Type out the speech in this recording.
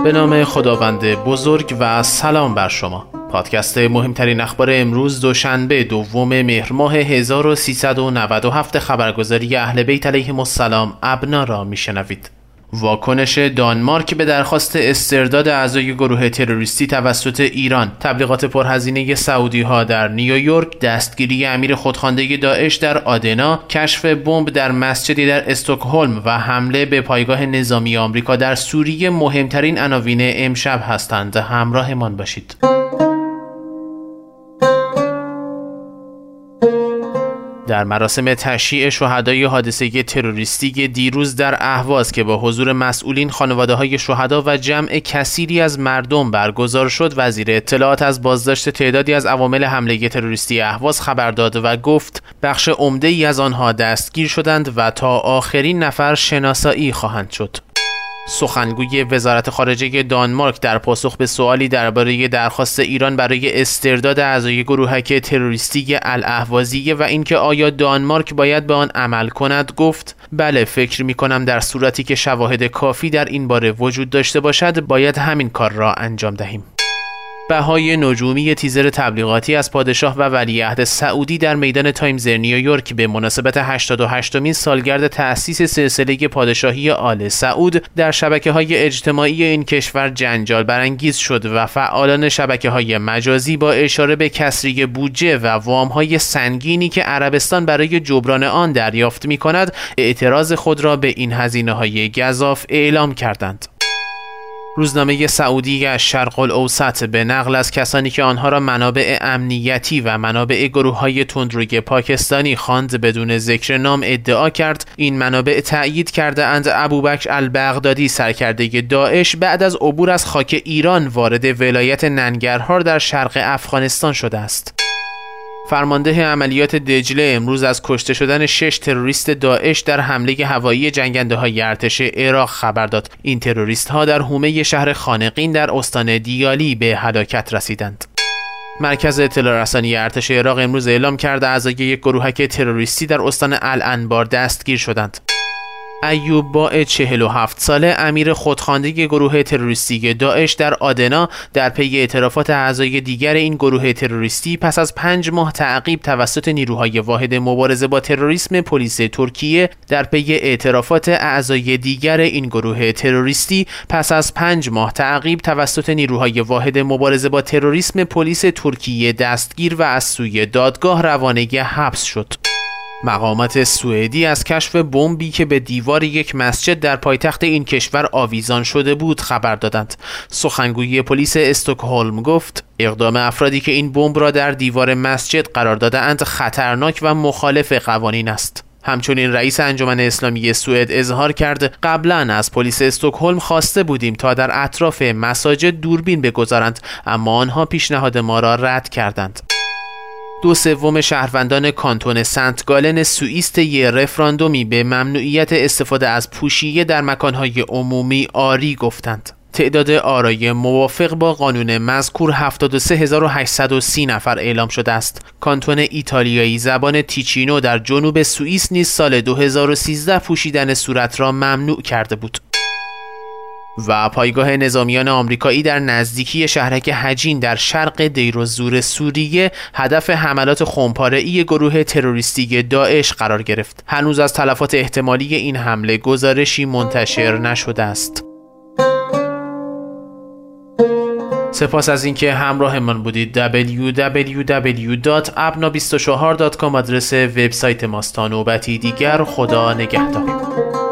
به نام خداوند بزرگ و سلام بر شما. پادکست مهمترین اخبار امروز دوشنبه دوم مهر ماه 1397 خبرگزاری اهل بیت علیهم السلام ابنا را میشنوید. واکنش دانمارک به درخواست استرداد اعضای گروه تروریستی توسط ایران، تبلیغات پرهزینه سعودی‌ها در نیویورک، دستگیری امیر خودخوانده داعش در آدنا، کشف بمب در مسجدی در استکهلم و حمله به پایگاه نظامی آمریکا در سوریه مهمترین عناوین امشب هستند. همراهمان باشید. در مراسم تشییع شهدای حادثه تروریستی دیروز در اهواز که با حضور مسئولین، خانواده‌های شهدا و جمع کثیری از مردم برگزار شد، وزیر اطلاعات از بازداشت تعدادی از عوامل حمله تروریستی اهواز خبر داد و گفت بخش عمده‌ای از آنها دستگیر شدند و تا آخرین نفر شناسایی خواهند شد. سخنگوی وزارت خارجه دانمارک در پاسخ به سوالی درباره درخواست ایران برای استرداد اعضای گروهک تروریستی الاهوازیه و اینکه آیا دانمارک باید به آن عمل کند گفت بله، فکر می‌کنم در صورتی که شواهد کافی در این باره وجود داشته باشد باید همین کار را انجام دهیم. بهای نجومی تیزر تبلیغاتی از پادشاه و ولیعهد سعودی در میدان تایمز نیویورک به مناسبت 88مین سالگرد تأسیس سلسله پادشاهی آل سعود در شبکه‌های اجتماعی این کشور جنجال برانگیز شد و فعالان شبکه‌های مجازی با اشاره به کسری بودجه و وام‌های سنگینی که عربستان برای جبران آن دریافت می‌کند، اعتراض خود را به این هزینه‌های گزاف اعلام کردند. روزنامه سعودی از شرق الاوسط به نقل از کسانی که آنها را منابع امنیتی و منابع گروه‌های تندروی پاکستانی خواند بدون ذکر نام ادعا کرد این منابع تأیید کرده اند ابوبکر البغدادی، سرکرده داعش، بعد از عبور از خاک ایران وارد ولایت ننگرهار در شرق افغانستان شده است. فرمانده عملیات دجله امروز از کشته شدن 6 تروریست داعش در حمله هوایی جنگنده‌های ارتش عراق خبر داد. این تروریست‌ها در حومه شهر خانقین در استان دیالی به هلاکت رسیدند. مرکز اطلاع رسانی ارتش عراق امروز اعلام کرده اعضای یک گروهک تروریستی در استان الانبار دستگیر شدند. ایوب باع 47 ساله، امیر خودخوانده گروه تروریستی داعش در آدنا، در پی اعترافات اعضای دیگر این گروه تروریستی پس از 5 ماه تعقیب توسط نیروهای واحد مبارزه با تروریسم پلیس ترکیه در پی اعترافات اعضای دیگر این گروه تروریستی پس از 5 ماه تعقیب توسط نیروهای واحد مبارزه با تروریسم پلیس ترکیه دستگیر و از سوی دادگاه روانه حبس شد. مقامات سوئدی از کشف بمبی که به دیوار یک مسجد در پایتخت این کشور آویزان شده بود خبر دادند. سخنگوی پلیس استکهلم گفت اقدام افرادی که این بمب را در دیوار مسجد قرار داده‌اند خطرناک و مخالف قوانین است. همچنین رئیس انجمن اسلامی سوئد اظهار کرد قبلا از پلیس استکهلم خواسته بودیم تا در اطراف مساجد دوربین بگذارند، اما آنها پیشنهاد ما را رد کردند. 2/3 شهروندان کانتون سنت گالن سوئیس طی رفراندومی به ممنوعیت استفاده از پوشیه در مکانهای عمومی آری گفتند. تعداد آرای موافق با قانون مذکور 73830 نفر اعلام شده است. کانتون ایتالیایی زبان تیچینو در جنوب سوئیس نیز سال 2013 پوشیدن صورت را ممنوع کرده بود. و پایگاه نظامیان آمریکایی در نزدیکی شهرک حجین در شرق دیرالزور سوریه هدف حملات خمپاره‌ای گروه تروریستی داعش قرار گرفت. هنوز از تلفات احتمالی این حمله گزارشی منتشر نشده است. سپاس از اینکه همراه من بودید. www.abna24.com آدرس وبسایت ماست. تا نوبتی دیگر، خدا نگهدار.